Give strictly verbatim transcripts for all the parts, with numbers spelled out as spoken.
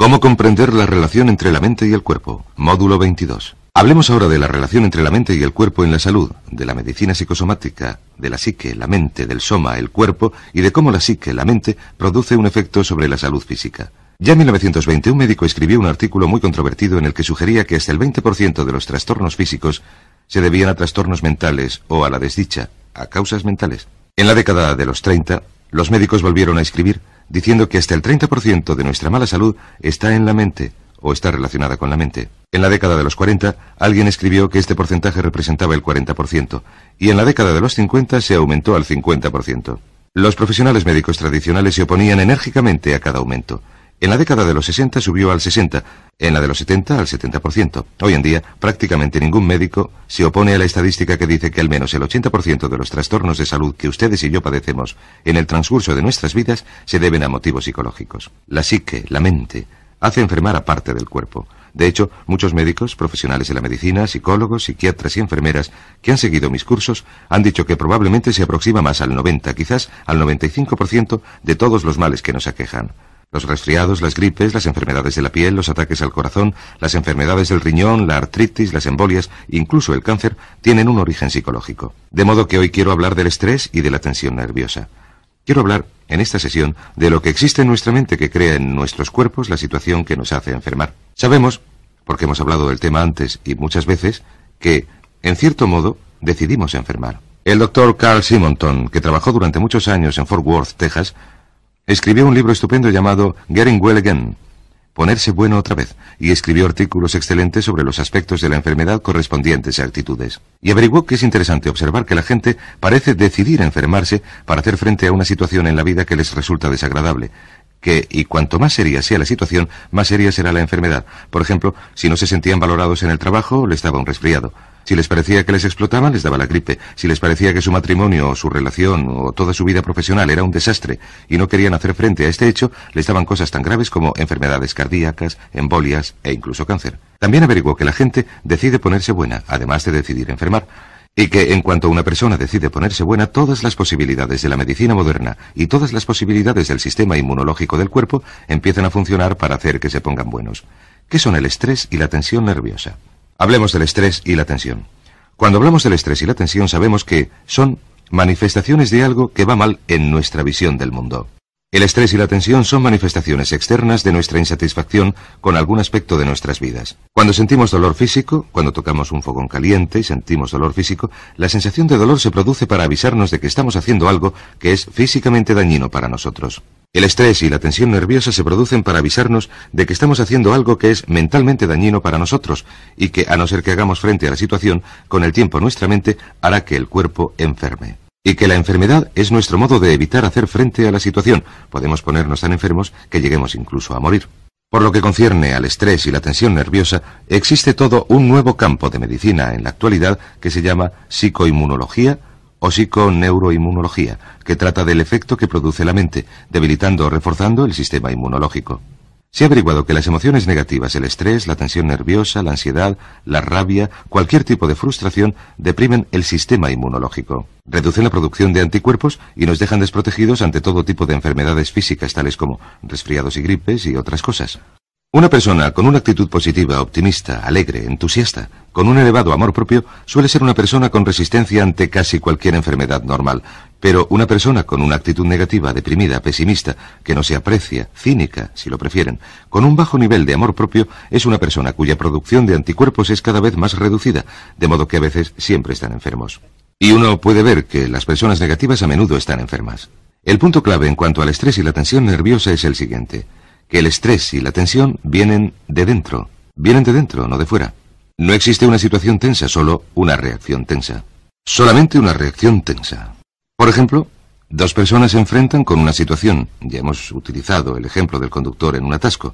¿Cómo comprender la relación entre la mente y el cuerpo? Módulo veintidós. Hablemos ahora de la relación entre la mente y el cuerpo en la salud, de la medicina psicosomática, de la psique, la mente, del soma, el cuerpo, y de cómo la psique, la mente, produce un efecto sobre la salud física. Ya en mil novecientos veinte un médico escribió un artículo muy controvertido en el que sugería que hasta el veinte por ciento de los trastornos físicos se debían a trastornos mentales o a la desdicha, a causas mentales. En la década de los treinta, los médicos volvieron a escribir diciendo que hasta el treinta por ciento de nuestra mala salud está en la mente o está relacionada con la mente. En la década de los cuarenta, alguien escribió que este porcentaje representaba el cuarenta por ciento, y en la década de los cincuenta se aumentó al cincuenta por ciento. Los profesionales médicos tradicionales se oponían enérgicamente a cada aumento. En la década de los sesenta subió al sesenta por ciento, en la de los setenta al setenta por ciento. Hoy en día, prácticamente ningún médico se opone a la estadística que dice que al menos el ochenta por ciento de los trastornos de salud que ustedes y yo padecemos en el transcurso de nuestras vidas se deben a motivos psicológicos. La psique, la mente, hace enfermar a parte del cuerpo. De hecho, muchos médicos, profesionales de la medicina, psicólogos, psiquiatras y enfermeras que han seguido mis cursos han dicho que probablemente se aproxima más al noventa, quizás al noventa y cinco por ciento de todos los males que nos aquejan. Los resfriados, las gripes, las enfermedades de la piel, los ataques al corazón, las enfermedades del riñón, la artritis, las embolias, incluso el cáncer, tienen un origen psicológico. De modo que hoy quiero hablar del estrés y de la tensión nerviosa. Quiero hablar, en esta sesión, de lo que existe en nuestra mente que crea en nuestros cuerpos la situación que nos hace enfermar. Sabemos, porque hemos hablado del tema antes y muchas veces, que, en cierto modo, decidimos enfermar. El doctor Carl Simonton, que trabajó durante muchos años en Fort Worth, Texas, escribió un libro estupendo llamado Getting Well Again, ponerse bueno otra vez, y escribió artículos excelentes sobre los aspectos de la enfermedad correspondientes a actitudes. Y averiguó que es interesante observar que la gente parece decidir enfermarse para hacer frente a una situación en la vida que les resulta desagradable, que, y cuanto más seria sea la situación, más seria será la enfermedad. Por ejemplo, si no se sentían valorados en el trabajo, les daba un resfriado. Si les parecía que les explotaban, les daba la gripe. Si les parecía que su matrimonio o su relación o toda su vida profesional era un desastre y no querían hacer frente a este hecho, les daban cosas tan graves como enfermedades cardíacas, embolias e incluso cáncer. También averiguó que la gente decide ponerse buena, además de decidir enfermar, y que en cuanto una persona decide ponerse buena, todas las posibilidades de la medicina moderna y todas las posibilidades del sistema inmunológico del cuerpo empiezan a funcionar para hacer que se pongan buenos. ¿Qué son el estrés y la tensión nerviosa? Hablemos del estrés y la tensión. Cuando hablamos del estrés y la tensión sabemos que son manifestaciones de algo que va mal en nuestra visión del mundo. El estrés y la tensión son manifestaciones externas de nuestra insatisfacción con algún aspecto de nuestras vidas. Cuando sentimos dolor físico, cuando tocamos un fogón caliente y sentimos dolor físico, la sensación de dolor se produce para avisarnos de que estamos haciendo algo que es físicamente dañino para nosotros. El estrés y la tensión nerviosa se producen para avisarnos de que estamos haciendo algo que es mentalmente dañino para nosotros y que, a no ser que hagamos frente a la situación, con el tiempo nuestra mente hará que el cuerpo enferme. Y que la enfermedad es nuestro modo de evitar hacer frente a la situación. Podemos ponernos tan enfermos que lleguemos incluso a morir. Por lo que concierne al estrés y la tensión nerviosa, existe todo un nuevo campo de medicina en la actualidad que se llama psicoinmunología o psiconeuroinmunología, que trata del efecto que produce la mente, debilitando o reforzando el sistema inmunológico. Se ha averiguado que las emociones negativas, el estrés, la tensión nerviosa, la ansiedad, la rabia, cualquier tipo de frustración, deprimen el sistema inmunológico. Reducen la producción de anticuerpos y nos dejan desprotegidos ante todo tipo de enfermedades físicas, tales como resfriados y gripes y otras cosas. Una persona con una actitud positiva, optimista, alegre, entusiasta, con un elevado amor propio, suele ser una persona con resistencia ante casi cualquier enfermedad normal. Pero una persona con una actitud negativa, deprimida, pesimista, que no se aprecia, cínica, si lo prefieren, con un bajo nivel de amor propio, es una persona cuya producción de anticuerpos es cada vez más reducida, de modo que a veces siempre están enfermos. Y uno puede ver que las personas negativas a menudo están enfermas. El punto clave en cuanto al estrés y la tensión nerviosa es el siguiente: que el estrés y la tensión vienen de dentro. Vienen de dentro, no de fuera. No existe una situación tensa, solo una reacción tensa. Solamente una reacción tensa. Por ejemplo, dos personas se enfrentan con una situación. Ya hemos utilizado el ejemplo del conductor en un atasco.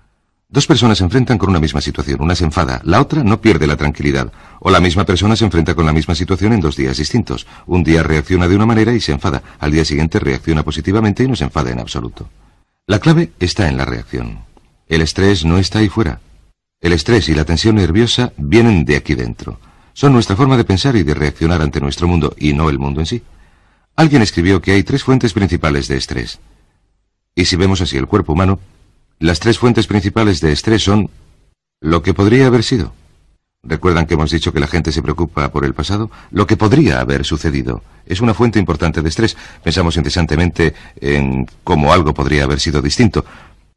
Dos personas se enfrentan con una misma situación. Una se enfada, la otra no pierde la tranquilidad. O la misma persona se enfrenta con la misma situación en dos días distintos. Un día reacciona de una manera y se enfada. Al día siguiente reacciona positivamente y no se enfada en absoluto. La clave está en la reacción. El estrés no está ahí fuera. El estrés y la tensión nerviosa vienen de aquí dentro. Son nuestra forma de pensar y de reaccionar ante nuestro mundo, y no el mundo en sí. Alguien escribió que hay tres fuentes principales de estrés. Y si vemos así el cuerpo humano, Las tres fuentes principales de estrés son lo que podría haber sido. ¿Recuerdan que hemos dicho que la gente se preocupa por el pasado? Lo que podría haber sucedido es una fuente importante de estrés. Pensamos incesantemente en cómo algo podría haber sido distinto.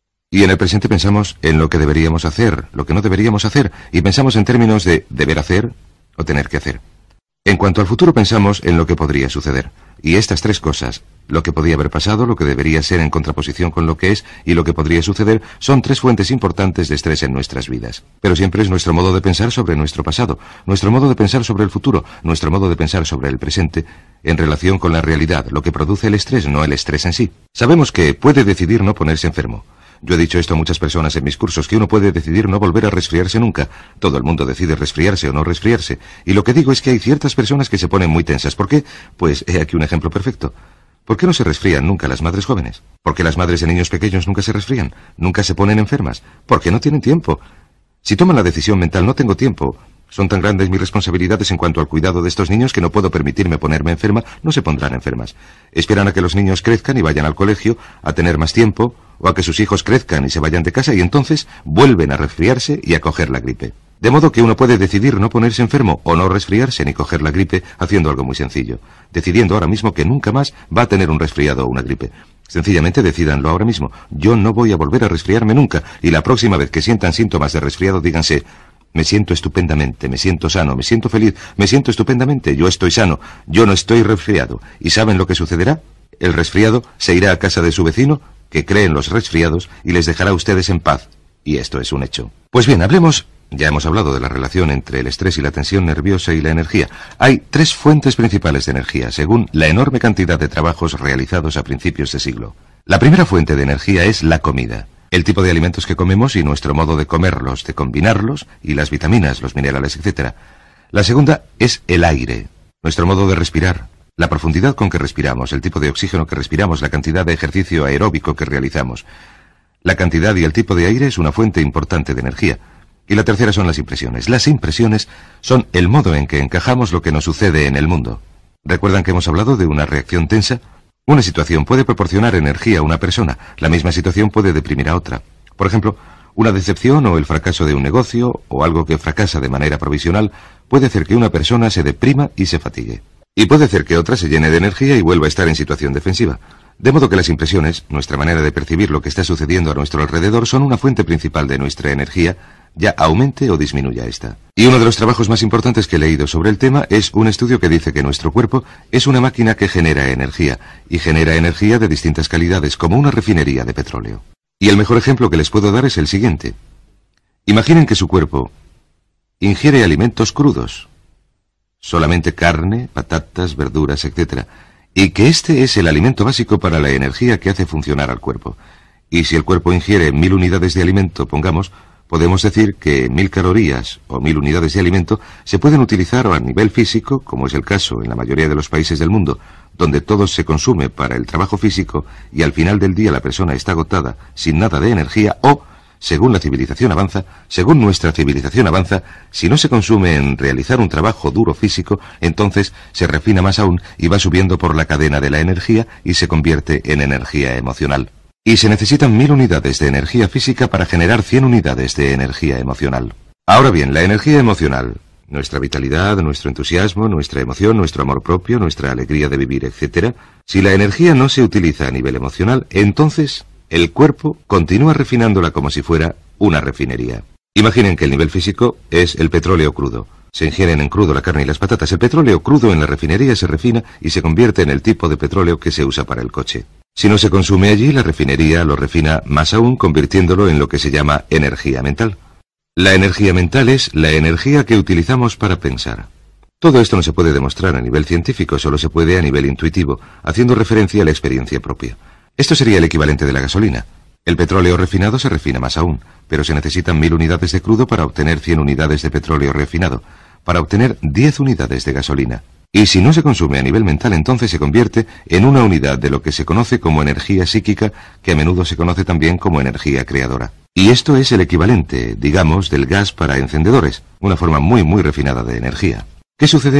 Y en el presente pensamos en lo que deberíamos hacer, lo que no deberíamos hacer, y pensamos en términos de deber hacer o tener que hacer. En cuanto al futuro pensamos en lo que podría suceder. Y estas tres cosas, lo que podía haber pasado, lo que debería ser en contraposición con lo que es y lo que podría suceder, son tres fuentes importantes de estrés en nuestras vidas. Pero siempre es nuestro modo de pensar sobre nuestro pasado, nuestro modo de pensar sobre el futuro, nuestro modo de pensar sobre el presente, en relación con la realidad, lo que produce el estrés, no el estrés en sí. Sabemos que puede decidir no ponerse enfermo. Yo he dicho esto a muchas personas en mis cursos, que uno puede decidir no volver a resfriarse nunca. Todo el mundo decide resfriarse o no resfriarse. Y lo que digo es que hay ciertas personas que se ponen muy tensas. ¿Por qué? Pues he aquí un ejemplo perfecto. ¿Por qué no se resfrían nunca las madres jóvenes? ¿Por qué las madres de niños pequeños nunca se resfrían? ¿Nunca se ponen enfermas? Porque no tienen tiempo. Si toman la decisión mental, no tengo tiempo. Son tan grandes mis responsabilidades en cuanto al cuidado de estos niños que no puedo permitirme ponerme enferma, no se pondrán enfermas. Esperan a que los niños crezcan y vayan al colegio, a tener más tiempo, o a que sus hijos crezcan y se vayan de casa y entonces vuelven a resfriarse y a coger la gripe. De modo que uno puede decidir no ponerse enfermo o no resfriarse ni coger la gripe haciendo algo muy sencillo. Decidiendo ahora mismo que nunca más va a tener un resfriado o una gripe. Sencillamente decídanlo ahora mismo. Yo no voy a volver a resfriarme nunca y la próxima vez que sientan síntomas de resfriado díganse: me siento estupendamente, me siento sano, me siento feliz, me siento estupendamente, yo estoy sano, yo no estoy resfriado. ¿Y saben lo que sucederá? El resfriado se irá a casa de su vecino, que cree en los resfriados, y les dejará a ustedes en paz. Y esto es un hecho. Pues bien, hablemos... Ya hemos hablado de la relación entre el estrés y la tensión nerviosa y la energía. Hay tres fuentes principales de energía, según la enorme cantidad de trabajos realizados a principios de siglo. La primera fuente de energía es la comida. El tipo de alimentos que comemos y nuestro modo de comerlos, de combinarlos, y las vitaminas, los minerales, etcétera. La segunda es el aire, nuestro modo de respirar, la profundidad con que respiramos, el tipo de oxígeno que respiramos, la cantidad de ejercicio aeróbico que realizamos. La cantidad y el tipo de aire es una fuente importante de energía. Y la tercera son las impresiones. Las impresiones son el modo en que encajamos lo que nos sucede en el mundo. ¿Recuerdan que hemos hablado de una reacción tensa? Una situación puede proporcionar energía a una persona. La misma situación puede deprimir a otra. Por ejemplo, una decepción o el fracaso de un negocio o algo que fracasa de manera provisional puede hacer que una persona se deprima y se fatigue. Y puede hacer que otra se llene de energía y vuelva a estar en situación defensiva. De modo que las impresiones, nuestra manera de percibir lo que está sucediendo a nuestro alrededor, son una fuente principal de nuestra energía, ya aumente o disminuya esta. Y uno de los trabajos más importantes que he leído sobre el tema es un estudio que dice que nuestro cuerpo es una máquina que genera energía, y genera energía de distintas calidades, como una refinería de petróleo. Y el mejor ejemplo que les puedo dar es el siguiente. Imaginen que su cuerpo ingiere alimentos crudos, solamente carne, patatas, verduras, etcétera, y que este es el alimento básico para la energía que hace funcionar al cuerpo. Y si el cuerpo ingiere mil unidades de alimento, pongamos, podemos decir que mil calorías o mil unidades de alimento se pueden utilizar a nivel físico, como es el caso en la mayoría de los países del mundo, donde todo se consume para el trabajo físico y al final del día la persona está agotada, sin nada de energía, o, según la civilización avanza, según nuestra civilización avanza, si no se consume en realizar un trabajo duro físico, entonces se refina más aún y va subiendo por la cadena de la energía y se convierte en energía emocional. Y se necesitan mil unidades de energía física para generar cien unidades de energía emocional. Ahora bien, la energía emocional, nuestra vitalidad, nuestro entusiasmo, nuestra emoción, nuestro amor propio, nuestra alegría de vivir, etcétera, si la energía no se utiliza a nivel emocional, entonces el cuerpo continúa refinándola como si fuera una refinería. Imaginen que el nivel físico es el petróleo crudo. Se ingieren en crudo la carne y las patatas. El petróleo crudo en la refinería se refina y se convierte en el tipo de petróleo que se usa para el coche. Si no se consume allí, la refinería lo refina más aún, convirtiéndolo en lo que se llama energía mental. La energía mental es la energía que utilizamos para pensar. Todo esto no se puede demostrar a nivel científico, solo se puede a nivel intuitivo, haciendo referencia a la experiencia propia. Esto sería el equivalente de la gasolina. El petróleo refinado se refina más aún, pero se necesitan mil unidades de crudo para obtener cien unidades de petróleo refinado, para obtener diez unidades de gasolina. Y si no se consume a nivel mental, entonces se convierte en una unidad de lo que se conoce como energía psíquica, que a menudo se conoce también como energía creadora. Y esto es el equivalente, digamos, del gas para encendedores, una forma muy muy refinada de energía. ¿Qué sucede ahora?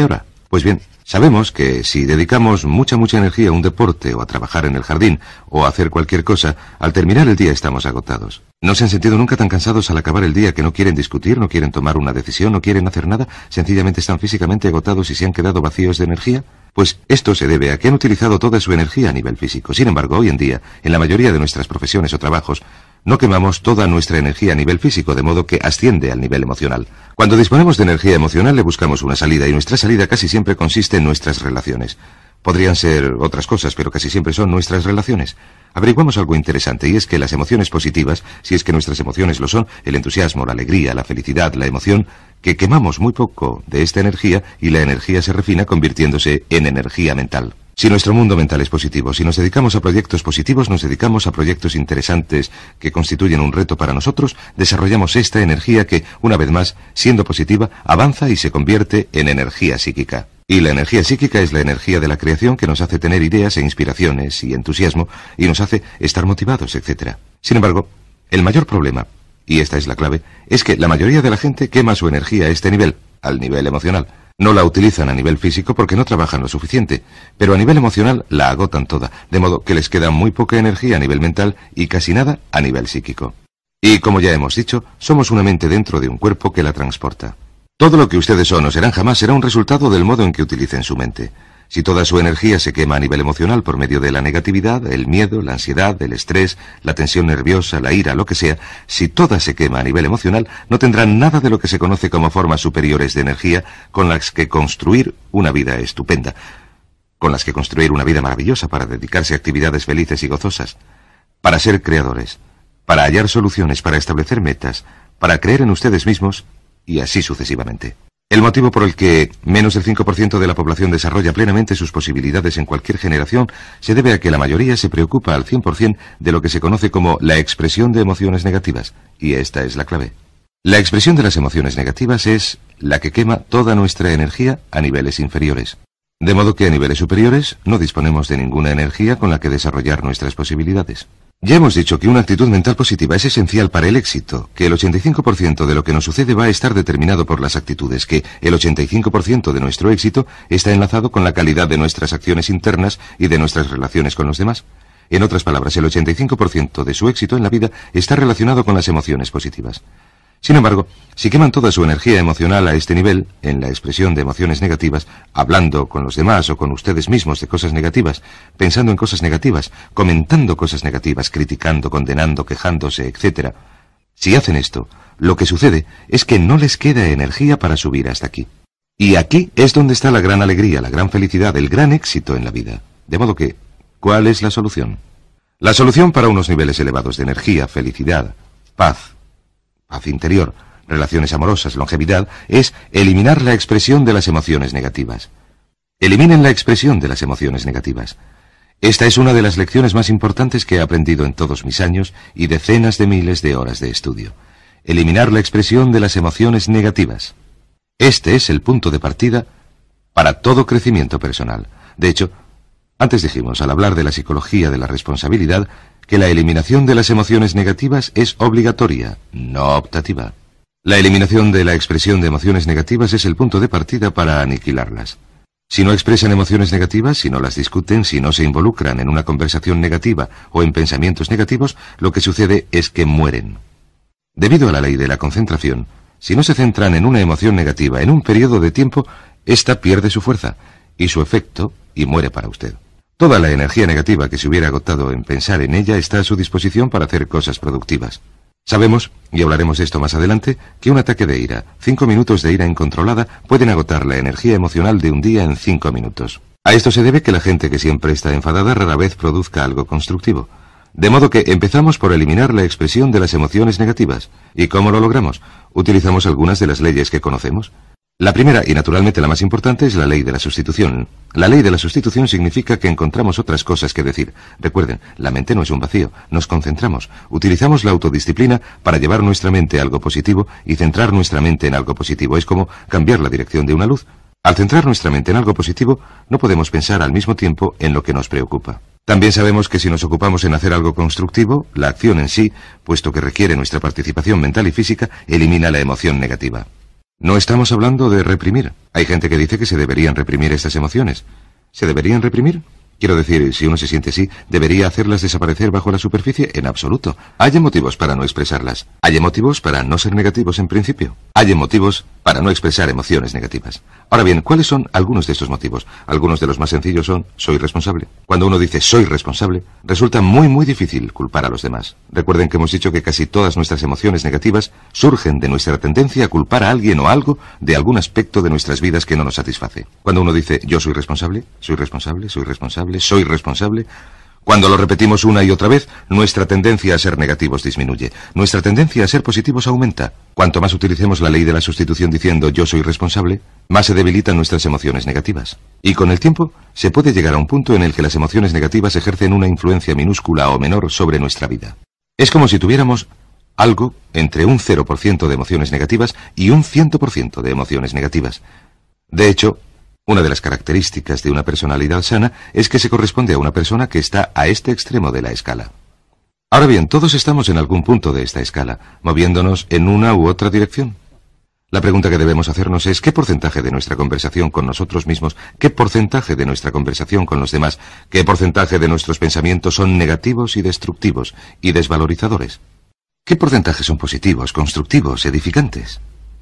Pues bien, sabemos que si dedicamos mucha, mucha energía a un deporte o a trabajar en el jardín o a hacer cualquier cosa, al terminar el día estamos agotados. ¿No se han sentido nunca tan cansados al acabar el día que no quieren discutir, no quieren tomar una decisión, no quieren hacer nada? ¿Sencillamente están físicamente agotados y se han quedado vacíos de energía? Pues esto se debe a que han utilizado toda su energía a nivel físico. Sin embargo, hoy en día, en la mayoría de nuestras profesiones o trabajos, no quemamos toda nuestra energía a nivel físico, de modo que asciende al nivel emocional. Cuando disponemos de energía emocional le buscamos una salida, y nuestra salida casi siempre consiste en nuestras relaciones. Podrían ser otras cosas, pero casi siempre son nuestras relaciones. Averiguamos algo interesante, y es que las emociones positivas, si es que nuestras emociones lo son, el entusiasmo, la alegría, la felicidad, la emoción, que quemamos muy poco de esta energía y la energía se refina convirtiéndose en energía mental. Si nuestro mundo mental es positivo, si nos dedicamos a proyectos positivos, nos dedicamos a proyectos interesantes que constituyen un reto para nosotros, desarrollamos esta energía que, una vez más, siendo positiva, avanza y se convierte en energía psíquica. Y la energía psíquica es la energía de la creación que nos hace tener ideas e inspiraciones y entusiasmo y nos hace estar motivados, etcétera. Sin embargo, el mayor problema, y esta es la clave, es que la mayoría de la gente quema su energía a este nivel, al nivel emocional. No la utilizan a nivel físico porque no trabajan lo suficiente, pero a nivel emocional la agotan toda, de modo que les queda muy poca energía a nivel mental y casi nada a nivel psíquico. Y como ya hemos dicho, somos una mente dentro de un cuerpo que la transporta. Todo lo que ustedes son o serán jamás será un resultado del modo en que utilicen su mente. Si toda su energía se quema a nivel emocional por medio de la negatividad, el miedo, la ansiedad, el estrés, la tensión nerviosa, la ira, lo que sea, si toda se quema a nivel emocional, no tendrán nada de lo que se conoce como formas superiores de energía con las que construir una vida estupenda, con las que construir una vida maravillosa para dedicarse a actividades felices y gozosas, para ser creadores, para hallar soluciones, para establecer metas, para creer en ustedes mismos y así sucesivamente. El motivo por el que menos del cinco por ciento de la población desarrolla plenamente sus posibilidades en cualquier generación se debe a que la mayoría se preocupa al cien por cien de lo que se conoce como la expresión de emociones negativas, y esta es la clave. La expresión de las emociones negativas es la que quema toda nuestra energía a niveles inferiores. De modo que a niveles superiores no disponemos de ninguna energía con la que desarrollar nuestras posibilidades. Ya hemos dicho que una actitud mental positiva es esencial para el éxito, que el ochenta y cinco por ciento de lo que nos sucede va a estar determinado por las actitudes, que el ochenta y cinco por ciento de nuestro éxito está enlazado con la calidad de nuestras acciones internas y de nuestras relaciones con los demás. En otras palabras, el ochenta y cinco por ciento de su éxito en la vida está relacionado con las emociones positivas. Sin embargo, si queman toda su energía emocional a este nivel, en la expresión de emociones negativas, hablando con los demás o con ustedes mismos de cosas negativas, pensando en cosas negativas, comentando cosas negativas, criticando, condenando, quejándose, etcétera, si hacen esto, lo que sucede es que no les queda energía para subir hasta aquí. Y aquí es donde está la gran alegría, la gran felicidad, el gran éxito en la vida. De modo que, ¿cuál es la solución? La solución para unos niveles elevados de energía, felicidad, paz, paz interior, relaciones amorosas, longevidad, es eliminar la expresión de las emociones negativas. Eliminen la expresión de las emociones negativas. Esta es una de las lecciones más importantes que he aprendido en todos mis años y decenas de miles de horas de estudio. Eliminar la expresión de las emociones negativas. Este es el punto de partida para todo crecimiento personal. De hecho, antes dijimos, al hablar de la psicología de la responsabilidad, que la eliminación de las emociones negativas es obligatoria, no optativa. La eliminación de la expresión de emociones negativas es el punto de partida para aniquilarlas. Si no expresan emociones negativas, si no las discuten, si no se involucran en una conversación negativa o en pensamientos negativos, lo que sucede es que mueren. Debido a la ley de la concentración, si no se centran en una emoción negativa en un periodo de tiempo, ésta pierde su fuerza y su efecto y muere para usted. Toda la energía negativa que se hubiera agotado en pensar en ella está a su disposición para hacer cosas productivas. Sabemos, y hablaremos de esto más adelante, que un ataque de ira, cinco minutos de ira incontrolada, pueden agotar la energía emocional de un día en cinco minutos. A esto se debe que la gente que siempre está enfadada rara vez produzca algo constructivo. De modo que empezamos por eliminar la expresión de las emociones negativas. ¿Y cómo lo logramos? Utilizamos algunas de las leyes que conocemos. La primera, y naturalmente la más importante, es la ley de la sustitución. La ley de la sustitución significa que encontramos otras cosas que decir. Recuerden, la mente no es un vacío, nos concentramos. Utilizamos la autodisciplina para llevar nuestra mente a algo positivo y centrar nuestra mente en algo positivo. Es como cambiar la dirección de una luz. Al centrar nuestra mente en algo positivo, no podemos pensar al mismo tiempo en lo que nos preocupa. También sabemos que si nos ocupamos en hacer algo constructivo, la acción en sí, puesto que requiere nuestra participación mental y física, elimina la emoción negativa. No estamos hablando de reprimir. Hay gente que dice que se deberían reprimir estas emociones. ¿Se deberían reprimir? Quiero decir, si uno se siente así, ¿debería hacerlas desaparecer bajo la superficie? En absoluto. Hay motivos para no expresarlas. Hay motivos para no ser negativos en principio. Hay motivos para no expresar emociones negativas. Ahora bien, ¿cuáles son algunos de estos motivos? Algunos de los más sencillos son, soy responsable. Cuando uno dice soy responsable, resulta muy muy difícil culpar a los demás. Recuerden que hemos dicho que casi todas nuestras emociones negativas surgen de nuestra tendencia a culpar a alguien o algo de algún aspecto de nuestras vidas que no nos satisface. Cuando uno dice yo soy responsable, soy responsable, soy responsable, soy responsable, cuando lo repetimos una y otra vez, nuestra tendencia a ser negativos disminuye. Nuestra tendencia a ser positivos aumenta. Cuanto más utilicemos la ley de la sustitución diciendo yo soy responsable, más se debilitan nuestras emociones negativas. Y con el tiempo, se puede llegar a un punto en el que las emociones negativas ejercen una influencia minúscula o menor sobre nuestra vida. Es como si tuviéramos algo entre un cero por ciento de emociones negativas y un cien por ciento de emociones negativas. De hecho, una de las características de una personalidad sana es que se corresponde a una persona que está a este extremo de la escala. Ahora bien, todos estamos en algún punto de esta escala, moviéndonos en una u otra dirección. La pregunta que debemos hacernos es ¿qué porcentaje de nuestra conversación con nosotros mismos, qué porcentaje de nuestra conversación con los demás, qué porcentaje de nuestros pensamientos son negativos y destructivos y desvalorizadores? ¿Qué porcentaje son positivos, constructivos, edificantes?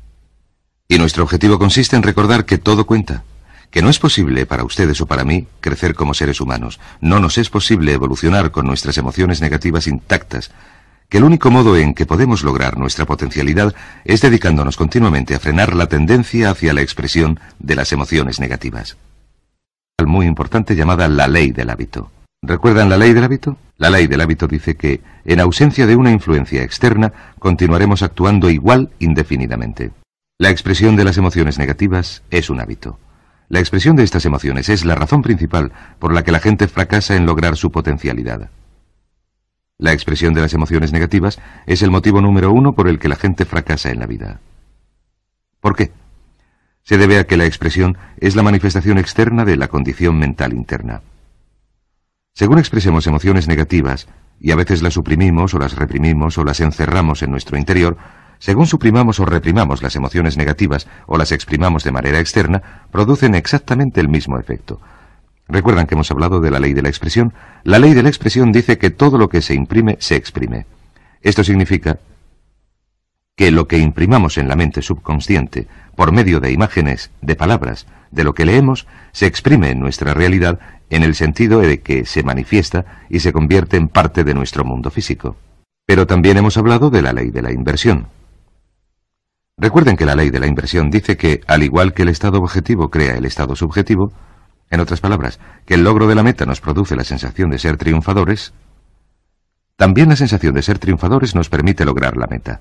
Y nuestro objetivo consiste en recordar que todo cuenta. Que no es posible para ustedes o para mí crecer como seres humanos. No nos es posible evolucionar con nuestras emociones negativas intactas. Que el único modo en que podemos lograr nuestra potencialidad es dedicándonos continuamente a frenar la tendencia hacia la expresión de las emociones negativas. Muy importante llamada la ley del hábito. ¿Recuerdan la ley del hábito? La ley del hábito dice que, en ausencia de una influencia externa, continuaremos actuando igual indefinidamente. La expresión de las emociones negativas es un hábito. La expresión de estas emociones es la razón principal por la que la gente fracasa en lograr su potencialidad. La expresión de las emociones negativas es el motivo número uno por el que la gente fracasa en la vida. ¿Por qué? Se debe a que la expresión es la manifestación externa de la condición mental interna. Según expresemos emociones negativas, y a veces las suprimimos o las reprimimos o las encerramos en nuestro interior, según suprimamos o reprimamos las emociones negativas o las exprimamos de manera externa, producen exactamente el mismo efecto. ¿Recuerdan que hemos hablado de la ley de la expresión? La ley de la expresión dice que todo lo que se imprime, se exprime. Esto significa que lo que imprimamos en la mente subconsciente, por medio de imágenes, de palabras, de lo que leemos, se exprime en nuestra realidad en el sentido de que se manifiesta y se convierte en parte de nuestro mundo físico. Pero también hemos hablado de la ley de la inversión. Recuerden que la ley de la inversión dice que, al igual que el estado objetivo crea el estado subjetivo, en otras palabras, que el logro de la meta nos produce la sensación de ser triunfadores, también la sensación de ser triunfadores nos permite lograr la meta.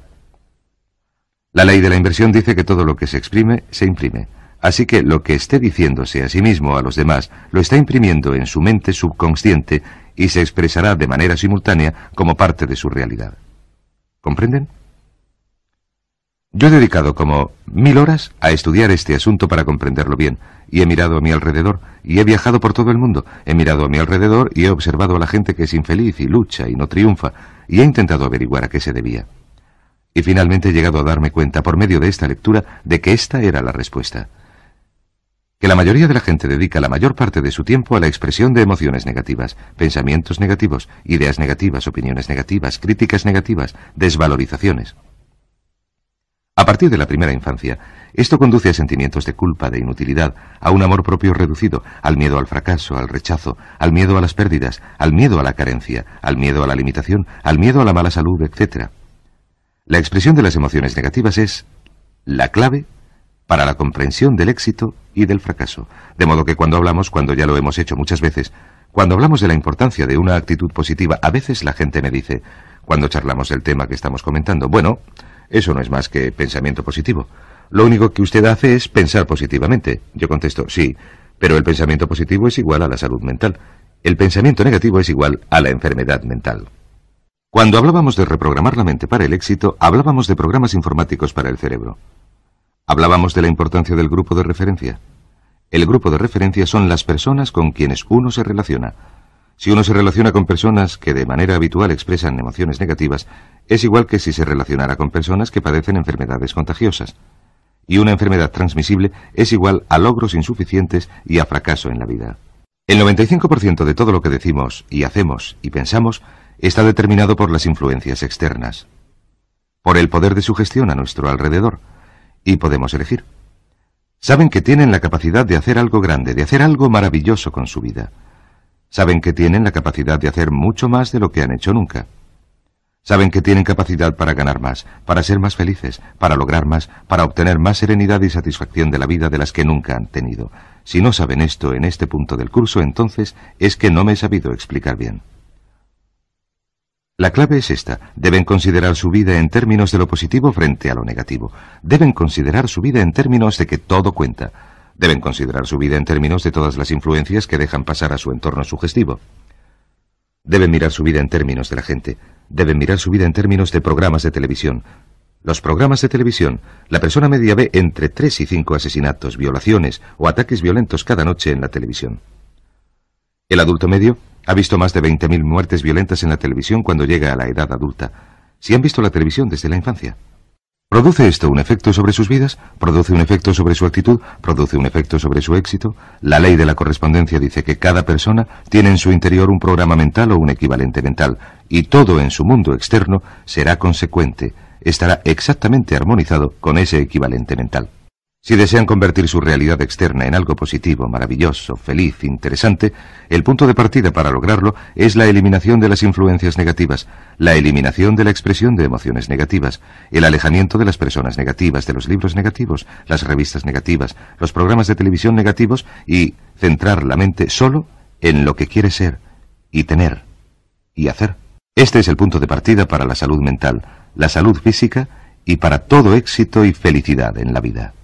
La ley de la inversión dice que todo lo que se exprime, se imprime. Así que lo que esté diciéndose a sí mismo o a los demás, lo está imprimiendo en su mente subconsciente y se expresará de manera simultánea como parte de su realidad. ¿Comprenden? Yo he dedicado como mil horas a estudiar este asunto para comprenderlo bien, y he mirado a mi alrededor, y he viajado por todo el mundo, he mirado a mi alrededor y he observado a la gente que es infeliz y lucha y no triunfa, y he intentado averiguar a qué se debía. Y finalmente he llegado a darme cuenta por medio de esta lectura de que esta era la respuesta. Que la mayoría de la gente dedica la mayor parte de su tiempo a la expresión de emociones negativas, pensamientos negativos, ideas negativas, opiniones negativas, críticas negativas, desvalorizaciones. A partir de la primera infancia, esto conduce a sentimientos de culpa, de inutilidad, a un amor propio reducido, al miedo al fracaso, al rechazo, al miedo a las pérdidas, al miedo a la carencia, al miedo a la limitación, al miedo a la mala salud, etcétera. La expresión de las emociones negativas es la clave para la comprensión del éxito y del fracaso. De modo que cuando hablamos, cuando ya lo hemos hecho muchas veces, cuando hablamos de la importancia de una actitud positiva, a veces la gente me dice, cuando charlamos del tema que estamos comentando, bueno, eso no es más que pensamiento positivo. Lo único que usted hace es pensar positivamente. Yo contesto, sí, pero el pensamiento positivo es igual a la salud mental. El pensamiento negativo es igual a la enfermedad mental. Cuando hablábamos de reprogramar la mente para el éxito, hablábamos de programas informáticos para el cerebro. Hablábamos de la importancia del grupo de referencia. El grupo de referencia son las personas con quienes uno se relaciona. Si uno se relaciona con personas que de manera habitual expresan emociones negativas, es igual que si se relacionara con personas que padecen enfermedades contagiosas. Y una enfermedad transmisible es igual a logros insuficientes y a fracaso en la vida. El noventa y cinco por ciento de todo lo que decimos y hacemos y pensamos está determinado por las influencias externas, por el poder de sugestión a nuestro alrededor, y podemos elegir. Saben que tienen la capacidad de hacer algo grande, de hacer algo maravilloso con su vida. Saben que tienen la capacidad de hacer mucho más de lo que han hecho nunca. Saben que tienen capacidad para ganar más, para ser más felices, para lograr más, para obtener más serenidad y satisfacción de la vida de las que nunca han tenido. Si no saben esto en este punto del curso, entonces es que no me he sabido explicar bien. La clave es esta. Deben considerar su vida en términos de lo positivo frente a lo negativo. Deben considerar su vida en términos de que todo cuenta. Deben considerar su vida en términos de todas las influencias que dejan pasar a su entorno sugestivo. Deben mirar su vida en términos de la gente. Deben mirar su vida en términos de programas de televisión. Los programas de televisión, la persona media ve entre tres y cinco asesinatos, violaciones o ataques violentos cada noche en la televisión. El adulto medio ha visto más de veinte mil muertes violentas en la televisión cuando llega a la edad adulta. Si han visto la televisión desde la infancia. ¿Produce esto un efecto sobre sus vidas? ¿Produce un efecto sobre su actitud? ¿Produce un efecto sobre su éxito? La ley de la correspondencia dice que cada persona tiene en su interior un programa mental o un equivalente mental, y todo en su mundo externo será consecuente, estará exactamente armonizado con ese equivalente mental. Si desean convertir su realidad externa en algo positivo, maravilloso, feliz, interesante, el punto de partida para lograrlo es la eliminación de las influencias negativas, la eliminación de la expresión de emociones negativas, el alejamiento de las personas negativas, de los libros negativos, las revistas negativas, los programas de televisión negativos y centrar la mente solo en lo que quiere ser y tener y hacer. Este es el punto de partida para la salud mental, la salud física y para todo éxito y felicidad en la vida.